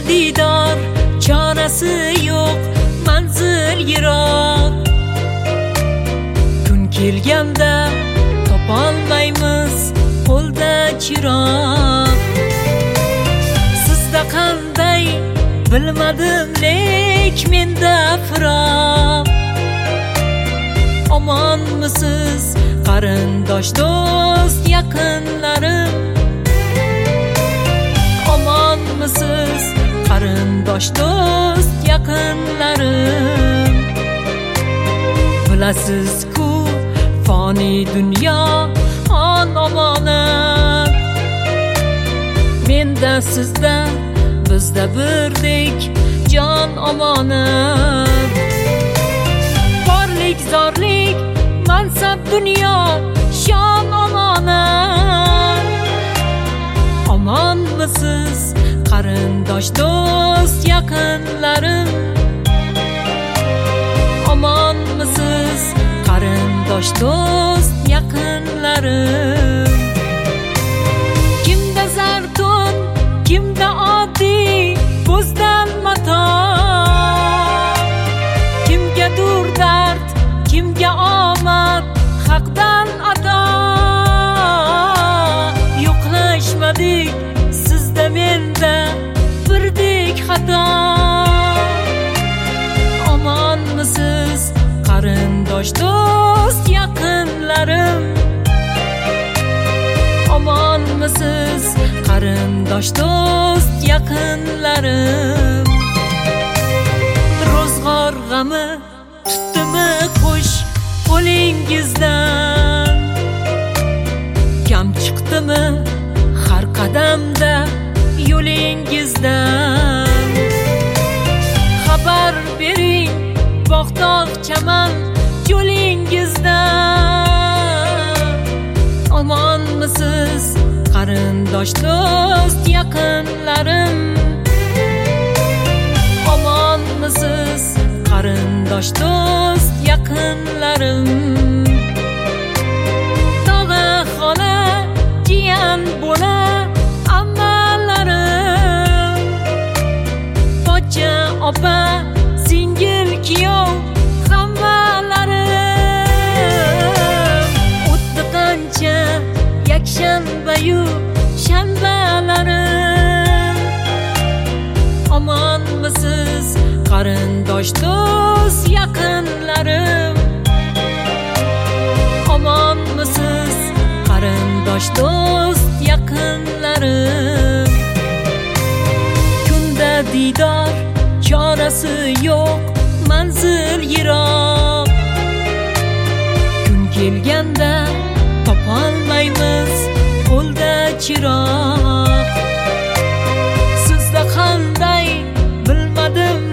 diydor, chorasi yo'q, manzil yiroq. Kun kelganda topolmaymiz qo'lda chiroq. Sizda qanday bilmadim, lek menda firoq. Omonmisiz qarindosh do'st yaqinlarim? Omonmisiz qarindosh do'st yaqinlarim? Bilasiz-ku fani dunyo on omonat. Menda sizda bizda birdek jon omonat. Borlik zorlik mansab dunyo shon omonat. Omonmisiz qarindosh do'st yaqinlarim? Omonmisiz qarindosh do'st yaqinlarim? Kimda zartun, kimda oddiy ko'zdan mato, kimga dur dard, kimga omad haqdan ato. Yo'qlashmadik sizda menda birdek xato. Omonmisiz qarindosh do'st yaqinlarim? Omonmisiz qarindosh do'st yaqinlarim? Ro'zg'or g'ami tutdimi qush qo'lingizdan? Kam chiqdimi har qadamda yo'lingizdan? Xabar bering bog'tog' chaman yo'lingizdan. Omonmisiz qarindosh do'st yaqinlarim? Omonmisiz qarindosh do'st yaqinlarim? Tog'a xola, jiyan bola ammalarim, pochcha opa, singil kuyov hammalarim. O'tdi qancha yakshanba-yu shanbalarim. Omonmisiz qarindosh do'st yaqinlarim? Omonmisiz qarindosh do'st yaqinlarim? Kunda diydor, chorasi yo'q, manzil yiroq. Kun kelganda topolmaymiz qo'lda chiroq. Sizda qanday bilmadim,